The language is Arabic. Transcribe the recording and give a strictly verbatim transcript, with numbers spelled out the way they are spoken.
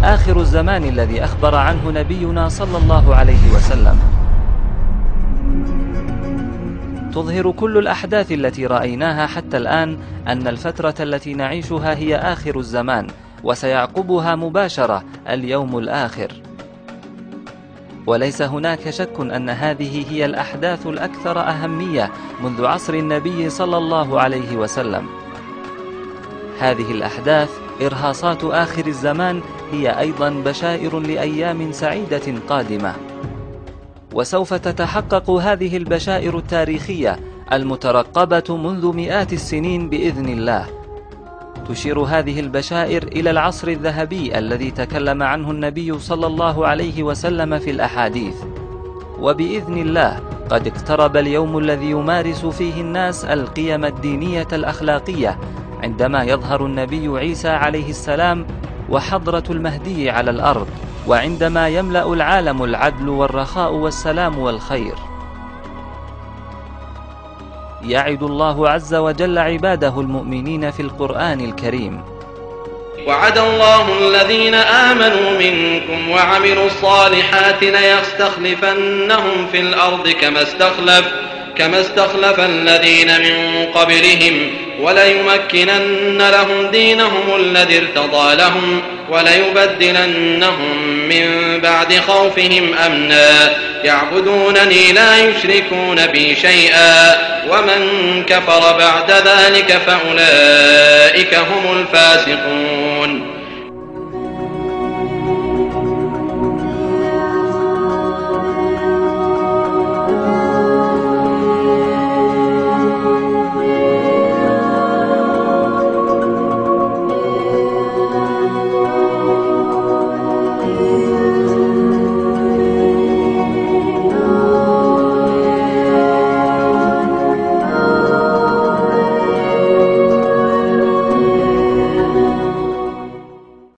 آخر الزمان الذي أخبر عنه نبينا صلى الله عليه وسلم. تظهر كل الأحداث التي رأيناها حتى الآن أن الفترة التي نعيشها هي آخر الزمان، وسيعقبها مباشرة اليوم الآخر. وليس هناك شك أن هذه هي الأحداث الأكثر أهمية منذ عصر النبي صلى الله عليه وسلم. هذه الأحداث إرهاصات آخر الزمان هي أيضا بشائر لأيام سعيدة قادمة، وسوف تتحقق هذه البشائر التاريخية المترقبة منذ مئات السنين بإذن الله. تشير هذه البشائر إلى العصر الذهبي الذي تكلم عنه النبي صلى الله عليه وسلم في الأحاديث، وبإذن الله قد اقترب اليوم الذي يمارس فيه الناس القيم الدينية الأخلاقية، عندما يظهر النبي عيسى عليه السلام وحضرة المهدي على الأرض، وعندما يملأ العالم العدل والرخاء والسلام والخير. يعد الله عز وجل عباده المؤمنين في القرآن الكريم: وعد الله الذين آمنوا منكم وعملوا الصالحات ليستخلفنهم في الأرض كما استخلف كما استخلف الذين من قبلهم وليمكنن لهم دينهم الذي ارتضى لهم وليبدلنهم من بعد خوفهم أمنا يعبدونني لا يشركون بي شيئا ومن كفر بعد ذلك فأولئك هم الفاسقون.